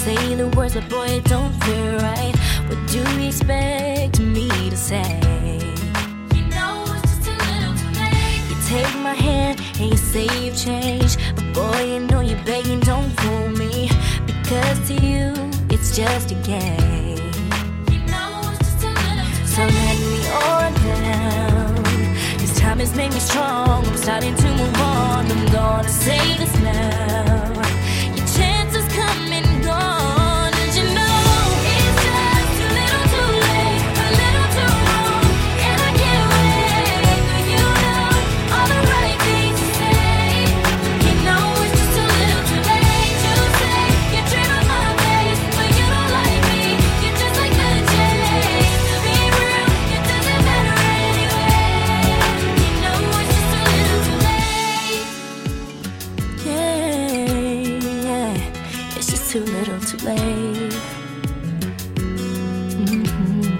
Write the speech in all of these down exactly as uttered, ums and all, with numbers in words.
say the words, but boy, it don't feel right. What do you expect me to say? You know it's just a little too late. You take my hand and you say you've changed, but boy, you know you're begging, don't fool me, because to you it's just a game. You know it's just a little too late. So let me on down. This time has made me strong. I'm starting to move on. I'm gonna say this now. Your chance is coming gone. And you know it's just a little too late, a little too wrong. And I can't wait for you to know all the right things to say. You know it's just a little too late to say you dream of my face, but you don't like me. You're just like the chase. To be real, it doesn't matter anyway. You know it's just a little too late. Yeah, yeah, it's just too little too late. Mhm.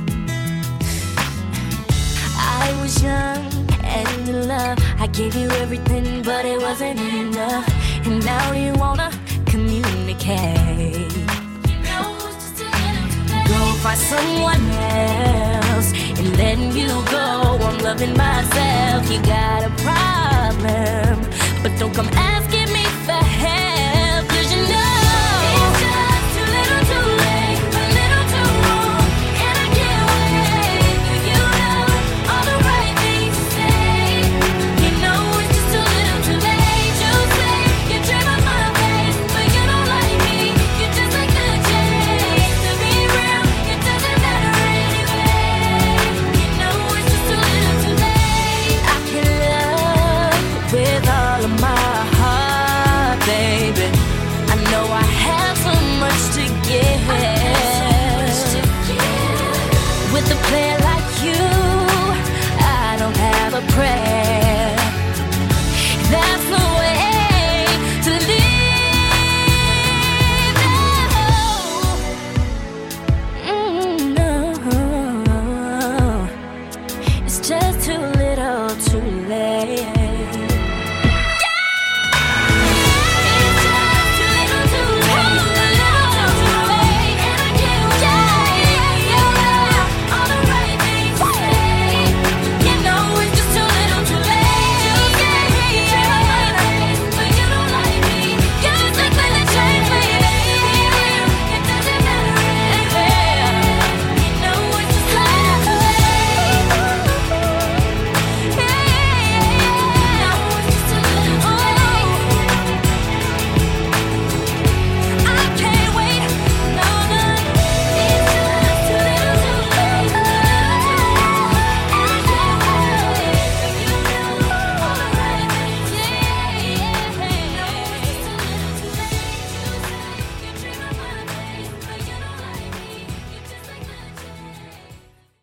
I was young and in love. I gave you everything, but it wasn't enough. And now you wanna communicate. You know it's just a little too late. Go find someone else and letting you go. I'm loving myself. You got a problem, but don't come asking me for help, 'cause you know it's just too little too late, a little too wrong. And I can't wait for you to know all the right things to say. You know it's just a little too late to say you dream of my face, but you don't like me. You're just like the chase. To be real, it doesn't matter anyway. You know it's just a little too late. I can love with all of my heart, baby. I know I have so much to give.